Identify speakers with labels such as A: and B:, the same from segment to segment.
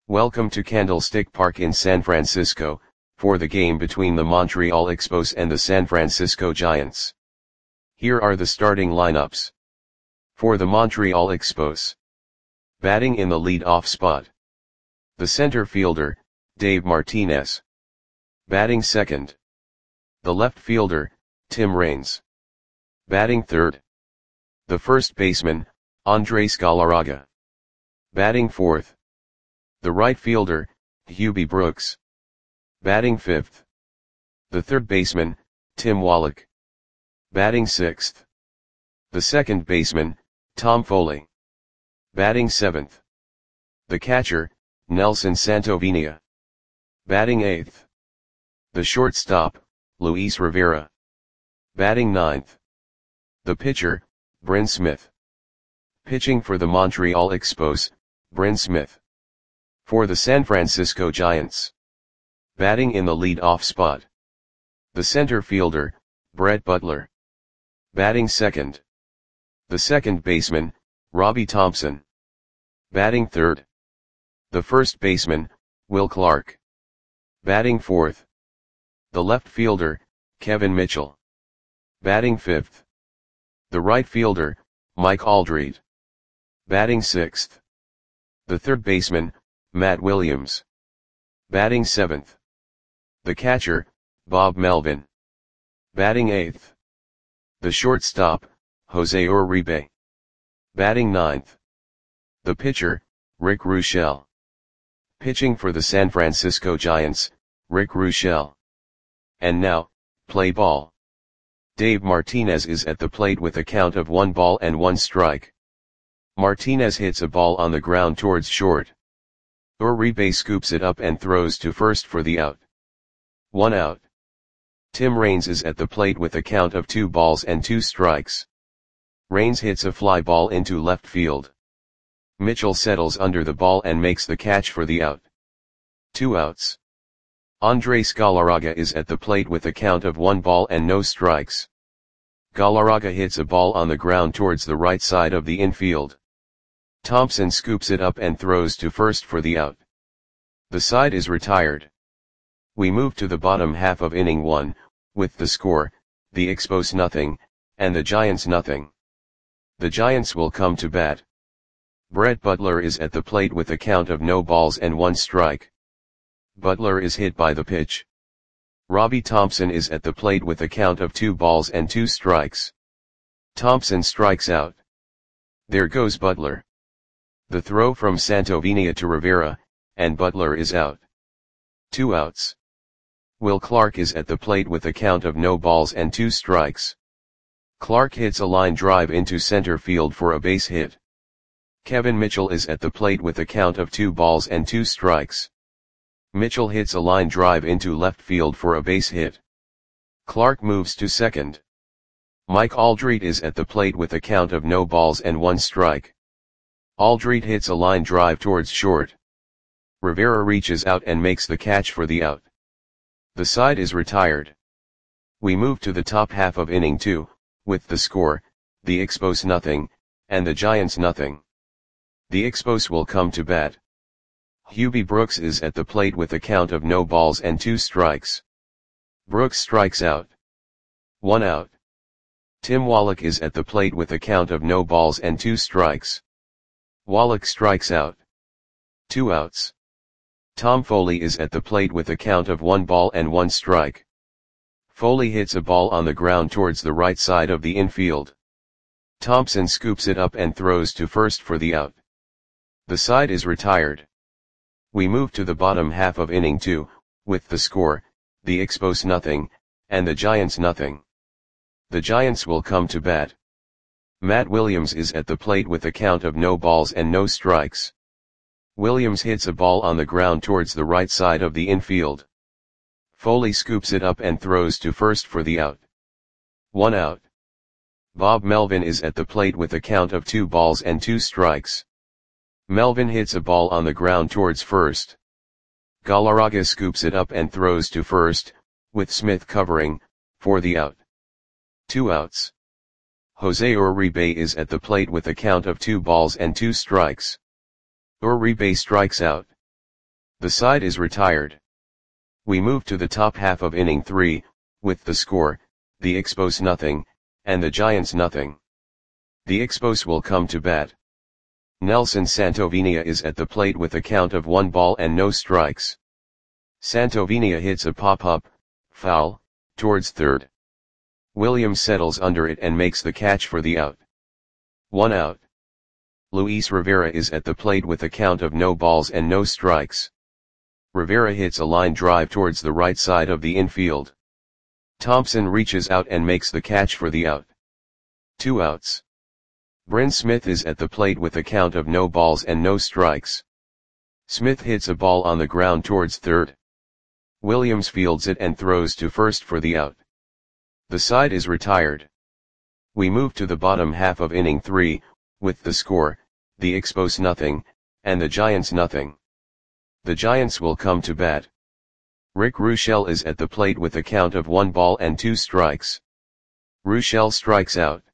A: Welcome to Candlestick Park in San Francisco, for the game between the Montreal Expos and the San Francisco Giants. Here are the starting lineups. For the Montreal Expos. Batting in the lead-off spot. The center fielder, Dave Martinez. Batting second. The left fielder, Tim Raines. Batting third. The first baseman, Andres Galarraga. Batting fourth. The right fielder, Hubie Brooks. Batting fifth. The third baseman, Tim Wallach. Batting sixth. The second baseman, Tom Foley. Batting seventh. The catcher, Nelson Santovenia. Batting eighth. The shortstop, Luis Rivera. Batting ninth. The pitcher, Bryn Smith. Pitching for the Montreal Expos, Bryn Smith. For the San Francisco Giants. Batting in the lead-off spot. The center fielder, Brett Butler. Batting second. The second baseman, Robbie Thompson. Batting third. The first baseman, Will Clark. Batting fourth. The left fielder, Kevin Mitchell. Batting fifth. The right fielder, Mike Aldred. Batting sixth. The third baseman, Matt Williams. Batting seventh. The catcher, Bob Melvin. Batting eighth. The shortstop, Jose Uribe. Batting ninth. The pitcher, Rick Ruschel. Pitching for the San Francisco Giants, Rick Ruschel. And now, play ball. Dave Martinez is at the plate with a count of 1 strike. Martinez hits a ball on the ground towards short. Uribe scoops it up and throws to first for the out. 1 out. Tim Raines is at the plate with a count of 2 strikes. Raines hits a fly ball into left field. Mitchell settles under the ball and makes the catch for the out. 2 outs. Andres Galarraga is at the plate with a count of 1 strikes. Galarraga hits a ball on the ground towards the right side of the infield. Thompson scoops it up and throws to first for the out. The side is retired. We move to the bottom half of inning 1, with the score, the Expos nothing, and the Giants nothing. The Giants will come to bat. Brett Butler is at the plate with a count of 1 strike. Butler is hit by the pitch. Robbie Thompson is at the plate with a count of 2 strikes. Thompson strikes out. There goes Butler. The throw from Santovenia to Rivera, and Butler is out. 2 outs. Will Clark is at the plate with a count of 2 strikes. Clark hits a line drive into center field for a base hit. Kevin Mitchell is at the plate with a count of 2 strikes. Mitchell hits a line drive into left field for a base hit. Clark moves to second. Mike Aldred is at the plate with a count of 1 strike. Aldred hits a line drive towards short. Rivera reaches out and makes the catch for the out. The side is retired. We move to the top half of inning 2, with the score, the Expos nothing, and the Giants nothing. The Expos will come to bat. Hubie Brooks is at the plate with a count of 2 strikes. Brooks strikes out. 1 out. Tim Wallach is at the plate with a count of 2 strikes. Wallach strikes out. 2 outs. Tom Foley is at the plate with a count of 1 strike. Foley hits a ball on the ground towards the right side of the infield. Thompson scoops it up and throws to first for the out. The side is retired. We move to the bottom half of inning 2, with the score, the Expos nothing, and the Giants nothing. The Giants will come to bat. Matt Williams is at the plate with a count of 0 strikes. Williams hits a ball on the ground towards the right side of the infield. Foley scoops it up and throws to first for the out. 1 out. Bob Melvin is at the plate with a count of 2 strikes. Melvin hits a ball on the ground towards first. Galarraga scoops it up and throws to first, with Smith covering, for the out. 2 outs. Jose Uribe is at the plate with a count of 2 strikes. Uribe strikes out. The side is retired. We move to the top half of inning 3, with the score, the Expos nothing, and the Giants nothing. The Expos will come to bat. Nelson Santovenia is at the plate with a count of 1 ball and no strikes. Santovenia hits a pop-up, foul, towards third. Williams settles under it and makes the catch for the out. 1 out. Luis Rivera is at the plate with a count of no balls and no strikes. Rivera hits a line drive towards the right side of the infield. Thompson reaches out and makes the catch for the out. 2 outs. Bryn Smith is at the plate with a count of no balls and no strikes. Smith hits a ball on the ground towards third. Williams fields it and throws to first for the out. The side is retired. We move to the bottom half of inning 3, with the score, the Expos nothing, and the Giants nothing. The Giants will come to bat. Rick Ruschel is at the plate with a count of 1 ball and 2 strikes. Ruschel strikes out.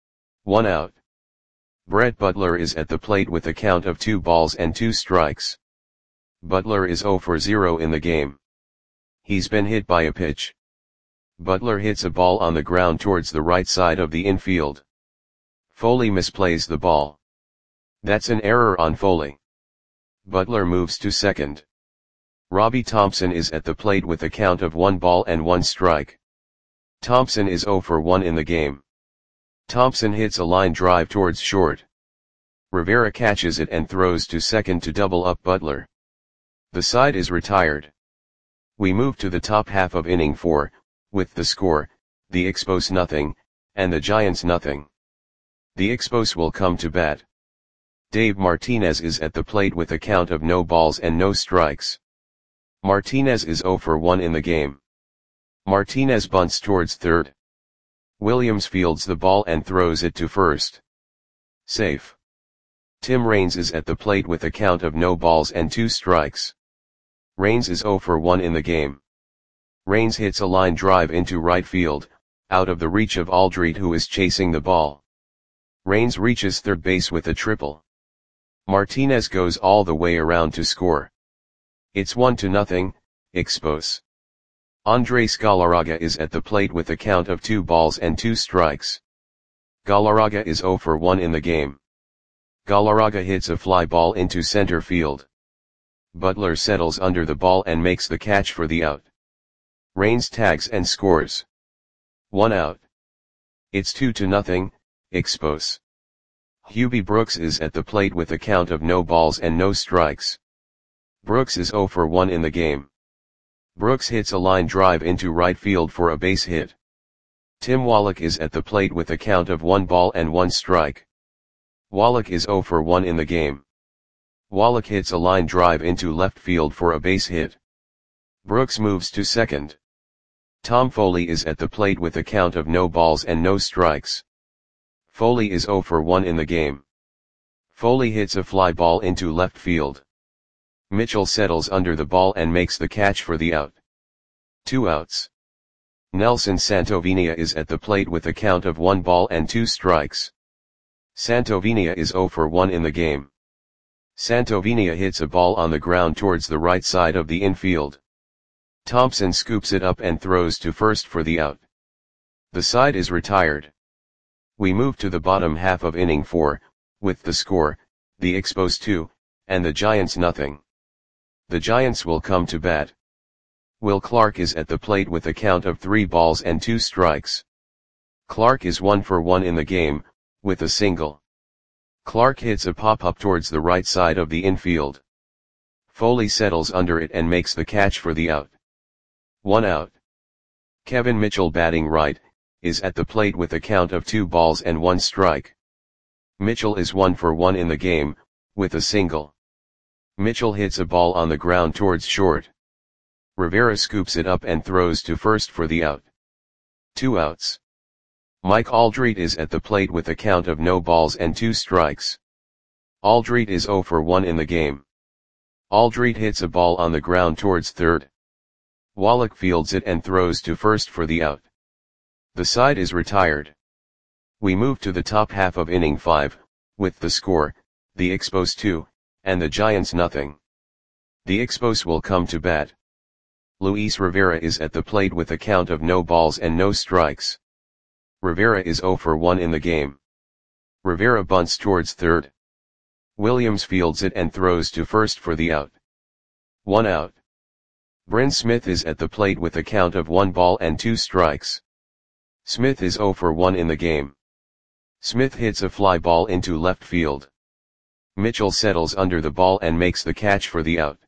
A: 1 out. Brett Butler is at the plate with a count of 2 balls and 2 strikes. Butler is 0 for 0 in the game. He's been hit by a pitch. Butler hits a ball on the ground towards the right side of the infield. Foley misplays the ball. That's an error on Foley. Butler moves to second. Robbie Thompson is at the plate with a count of 1 ball and 1 strike. Thompson is 0 for 1 in the game. Thompson hits a line drive towards short. Rivera catches it and throws to second to double up Butler. The side is retired. We move to the top half of inning 4, with the score, the Expos nothing, and the Giants nothing. The Expos will come to bat. Dave Martinez is at the plate with a count of no balls and no strikes. Martinez is 0 for 1 in the game. Martinez bunts towards third. Williams fields the ball and throws it to first. Safe. Tim Raines is at the plate with a count of no balls and 2 strikes. Raines is 0 for 1 in the game. Raines hits a line drive into right field, out of the reach of Aldrete, who is chasing the ball. Raines reaches third base with a triple. Martinez goes all the way around to score. It's 1-0, Expos. Andres Galarraga is at the plate with a count of 2 balls and 2 strikes. Galarraga is 0 for 1 in the game. Galarraga hits a fly ball into center field. Butler settles under the ball and makes the catch for the out. Raines tags and scores. 1 out. It's 2-0, Expos. Hubie Brooks is at the plate with a count of no balls and no strikes. Brooks is 0 for 1 in the game. Brooks hits a line drive into right field for a base hit. Tim Wallach is at the plate with a count of 1 ball and 1 strike. Wallach is 0 for 1 in the game. Wallach hits a line drive into left field for a base hit. Brooks moves to second. Tom Foley is at the plate with a count of no balls and no strikes. Foley is 0 for 1 in the game. Foley hits a fly ball into left field. Mitchell settles under the ball and makes the catch for the out. 2 outs. Nelson Santovenia is at the plate with a count of 1 ball and 2 strikes. Santovenia is 0 for 1 in the game. Santovenia hits a ball on the ground towards the right side of the infield. Thompson scoops it up and throws to first for the out. The side is retired. We move to the bottom half of inning 4, with the score, the Expos 2, and the Giants nothing. The Giants will come to bat. Will Clark is at the plate with a count of 3 balls and 2 strikes. Clark is 1 for 1 in the game, with a single. Clark hits a pop-up towards the right side of the infield. Foley settles under it and makes the catch for the out. 1 out. Kevin Mitchell, batting right, is at the plate with a count of 2 balls and 1 strike. Mitchell is 1 for 1 in the game, with a single. Mitchell hits a ball on the ground towards short. Rivera scoops it up and throws to first for the out. 2 outs. Mike Aldrete is at the plate with a count of no balls and 2 strikes. Aldrete is 0 for 1 in the game. Aldrete hits a ball on the ground towards third. Wallach fields it and throws to first for the out. The side is retired. We move to the top half of inning 5, with the score, the Expos 2, and the Giants nothing. The Expos will come to bat. Luis Rivera is at the plate with a count of no balls and no strikes. Rivera is 0 for 1 in the game. Rivera bunts towards third. Williams fields it and throws to first for the out. 1 out. Bryn Smith is at the plate with a count of 1 ball and 2 strikes. Smith is 0 for 1 in the game. Smith hits a fly ball into left field. Mitchell settles under the ball and makes the catch for the out.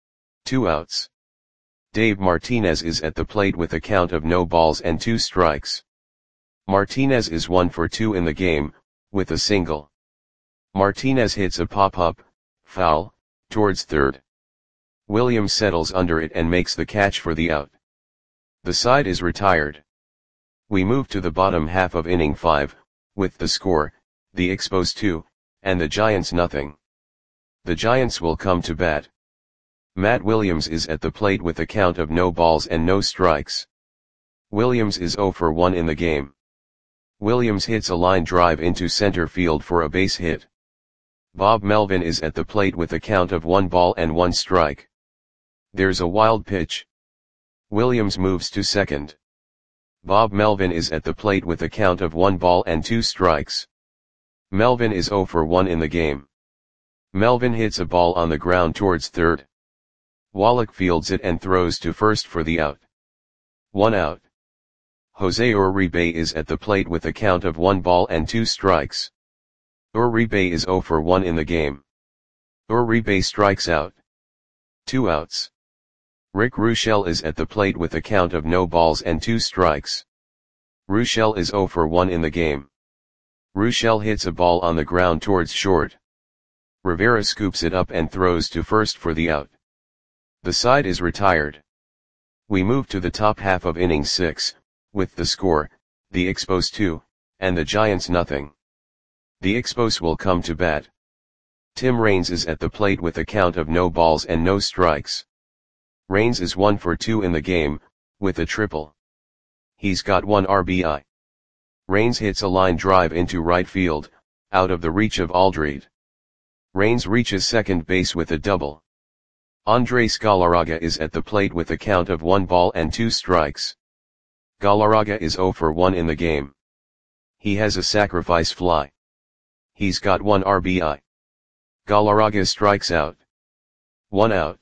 A: 2 outs. Dave Martinez is at the plate with a count of no balls and 2 strikes. Martinez is 1 for 2 in the game, with a single. Martinez hits a pop-up, foul, towards third. Williams settles under it and makes the catch for the out. The side is retired. We move to the bottom half of inning 5, with the score, the Expos 2, and the Giants nothing. The Giants will come to bat. Matt Williams is at the plate with a count of no balls and no strikes. Williams is 0 for 1 in the game. Williams hits a line drive into center field for a base hit. Bob Melvin is at the plate with a count of 1 ball and 1 strike. There's a wild pitch. Williams moves to second. Bob Melvin is at the plate with a count of 1 ball and 2 strikes. Melvin is 0 for 1 in the game. Melvin hits a ball on the ground towards third. Wallach fields it and throws to first for the out. 1 out. Jose Uribe is at the plate with a count of 1 ball and 2 strikes. Uribe is 0 for 1 in the game. Uribe strikes out. 2 outs. Rick Ruschel is at the plate with a count of no balls and 2 strikes. Ruschel is 0 for 1 in the game. Ruschel hits a ball on the ground towards short. Rivera scoops it up and throws to first for the out. The side is retired. We move to the top half of inning 6, with the score, the Expos 2, and the Giants nothing. The Expos will come to bat. Tim Raines is at the plate with a count of no balls and no strikes. Raines is 1 for 2 in the game, with a triple. He's got 1 RBI. Raines hits a line drive into right field, out of the reach of Aldred. Raines reaches second base with a double. Andres Galarraga is at the plate with a count of 1 ball and 2 strikes. Galarraga is 0 for 1 in the game. He has a sacrifice fly. He's got 1 RBI. Galarraga strikes out. 1 out.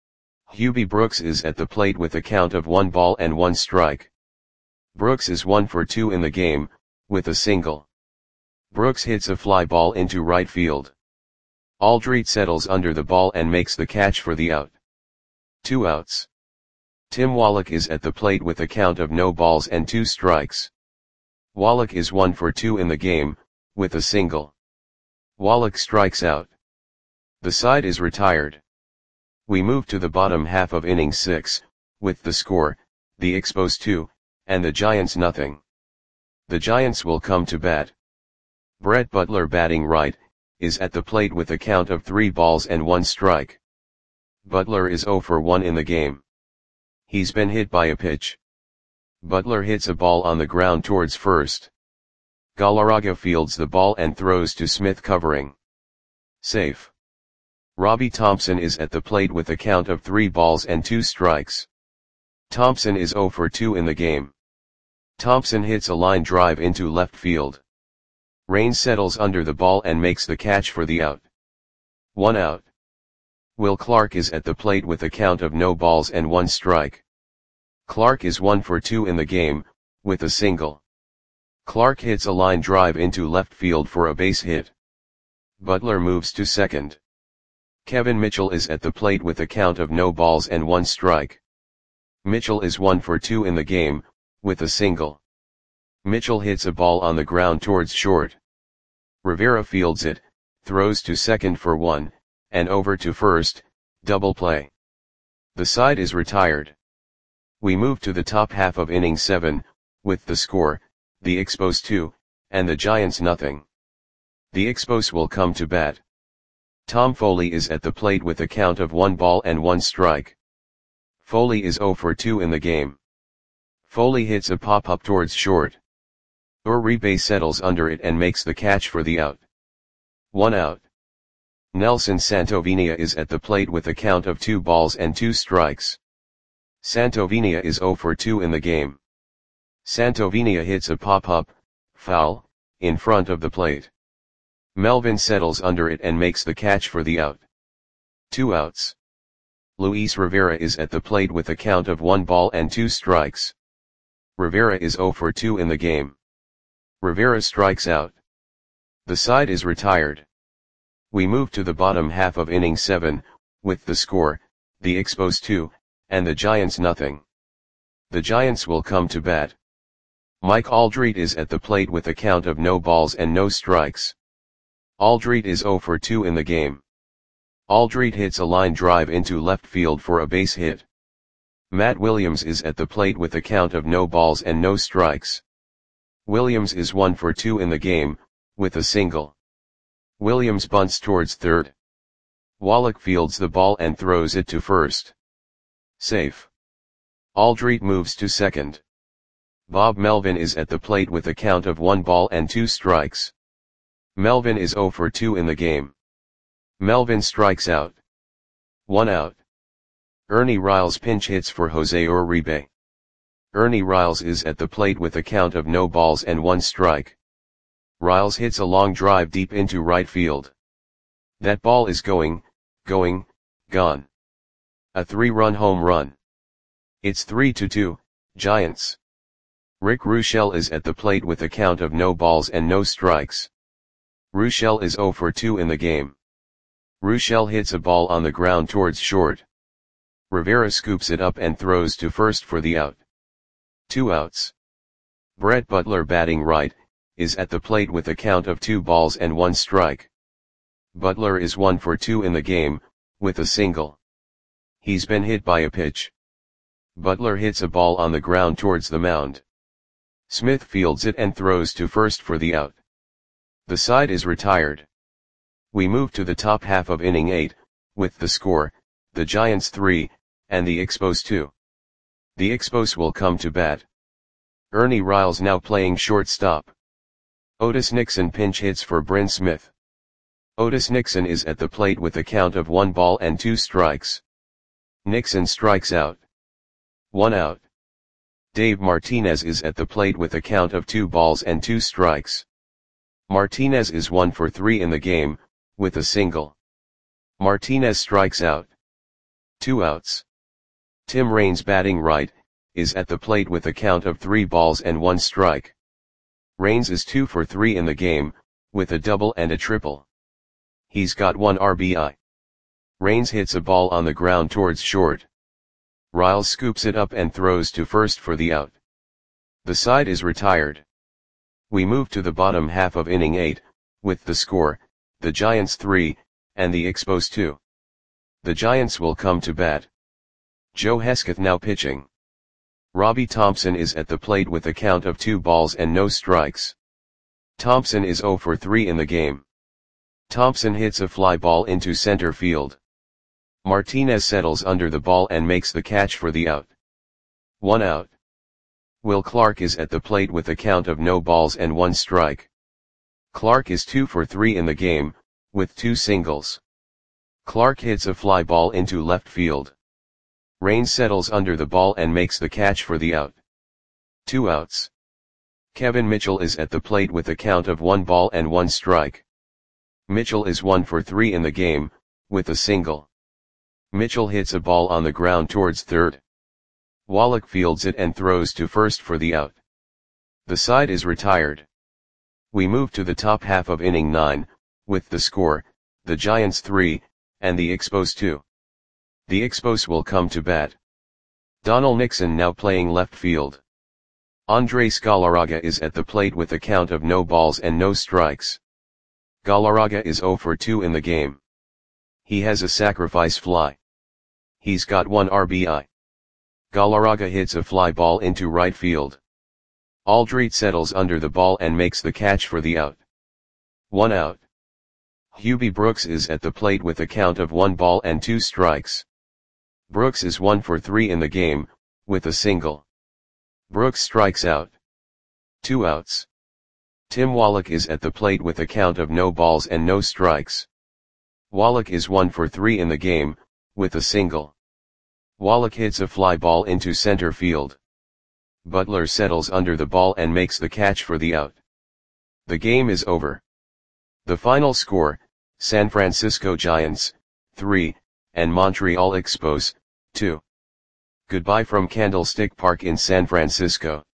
A: Hubie Brooks is at the plate with a count of 1 ball and 1 strike. Brooks is 1 for 2 in the game, with a single. Brooks hits a fly ball into right field. Aldred settles under the ball and makes the catch for the out. 2 outs. Tim Wallach is at the plate with a count of no balls and 2 strikes. Wallach is 1 for 2 in the game, with a single. Wallach strikes out. The side is retired. We move to the bottom half of inning 6, with the score, the Expos 2, and the Giants nothing. The Giants will come to bat. Brett Butler batting right, is at the plate with a count of 3 balls and 1 strike. Butler is 0 for 1 in the game. He's been hit by a pitch. Butler hits a ball on the ground towards first. Galarraga fields the ball and throws to Smith covering. Safe. Robbie Thompson is at the plate with a count of 3 balls and 2 strikes. Thompson is 0 for 2 in the game. Thompson hits a line drive into left field. Raines settles under the ball and makes the catch for the out. 1 out. Will Clark is at the plate with a count of no balls and 1 strike. Clark is 1 for 2 in the game, with a single. Clark hits a line drive into left field for a base hit. Butler moves to second. Kevin Mitchell is at the plate with a count of no balls and 1 strike. Mitchell is 1 for 2 in the game, with a single. Mitchell hits a ball on the ground towards short. Rivera fields it, throws to second for 1, and over to first, double play. The side is retired. We move to the top half of inning 7, with the score, the Expos 2, and the Giants nothing. The Expos will come to bat. Tom Foley is at the plate with a count of 1 ball and 1 strike. Foley is 0 for 2 in the game. Foley hits a pop-up towards short. Uribe settles under it and makes the catch for the out. 1 out. Nelson Santovenia is at the plate with a count of 2 balls and 2 strikes. Santovenia is 0 for 2 in the game. Santovenia hits a pop-up, foul, in front of the plate. Melvin settles under it and makes the catch for the out. 2 outs. Luis Rivera is at the plate with a count of 1 ball and 2 strikes. Rivera is 0 for 2 in the game. Rivera strikes out. The side is retired. We move to the bottom half of inning 7, with the score, the Expos 2, and the Giants nothing. The Giants will come to bat. Mike Aldrete is at the plate with a count of no balls and no strikes. Aldrete is 0 for 2 in the game. Aldrete hits a line drive into left field for a base hit. Matt Williams is at the plate with a count of no balls and no strikes. Williams is 1 for 2 in the game, with a single. Williams bunts towards third. Wallach fields the ball and throws it to first. Safe. Aldrete moves to second. Bob Melvin is at the plate with a count of 1 ball and 2 strikes. Melvin is 0 for 2 in the game. Melvin strikes out. 1 out. Ernie Riles pinch hits for Jose Uribe. Ernie Riles is at the plate with a count of no balls and 1 strike. Riles hits a long drive deep into right field. That ball is gone. A 3-run home run. It's 3-2, Giants. Rick Ruschel is at the plate with a count of no balls and no strikes. Ruschel is 0 for 2 in the game. Ruschel hits a ball on the ground towards short. Rivera scoops it up and throws to first for the out. 2 outs. Brett Butler batting right, is at the plate with a count of 2 balls and 1 strike. Butler is 1 for 2 in the game, with a single. He's been hit by a pitch. Butler hits a ball on the ground towards the mound. Smith fields it and throws to first for the out. The side is retired. We move to the top half of inning 8, with the score, the Giants 3, and the Expos 2. The Expos will come to bat. Ernie Riles now playing shortstop. Otis Nixon pinch hits for Bryn Smith. Otis Nixon is at the plate with a count of 1 ball and 2 strikes. Nixon strikes out. 1 out. Dave Martinez is at the plate with a count of 2 balls and 2 strikes. Martinez is 1 for 3 in the game, with a single. Martinez strikes out. 2 outs. Tim Raines batting right, is at the plate with a count of 3 balls and 1 strike. Raines is 2 for 3 in the game, with a double and a triple. He's got 1 RBI. Raines hits a ball on the ground towards short. Riles scoops it up and throws to first for the out. The side is retired. We move to the bottom half of inning 8, with the score, the Giants 3, and the Expos 2. The Giants will come to bat. Joe Hesketh now pitching. Robbie Thompson is at the plate with a count of 2 balls and no strikes. Thompson is 0 for 3 in the game. Thompson hits a fly ball into center field. Martinez settles under the ball and makes the catch for the out. 1 out. Will Clark is at the plate with a count of no balls and 1 strike. Clark is 2 for 3 in the game, with 2 singles. Clark hits a fly ball into left field. Raines settles under the ball and makes the catch for the out. 2 outs. Kevin Mitchell is at the plate with a count of 1 ball and 1 strike. Mitchell is 1 for 3 in the game, with a single. Mitchell hits a ball on the ground towards third. Wallach fields it and throws to first for the out. The side is retired. We move to the top half of inning 9, with the score, the Giants 3, and the Expos 2. The Expos will come to bat. Donald Nixon now playing left field. Andres Galarraga is at the plate with a count of no balls and no strikes. Galarraga is 0 for 2 in the game. He has a sacrifice fly. He's got 1 RBI. Galarraga hits a fly ball into right field. Aldrete settles under the ball and makes the catch for the out. 1 out. Hubie Brooks is at the plate with a count of 1 ball and 2 strikes. Brooks is 1 for 3 in the game, with a single. Brooks strikes out. 2 outs. Tim Wallach is at the plate with a count of no balls and no strikes. Wallach is 1 for 3 in the game, with a single. Wallach hits a fly ball into center field. Butler settles under the ball and makes the catch for the out. The game is over. The final score, San Francisco Giants, 3, and Montreal Expos, 2. Goodbye from Candlestick Park in San Francisco.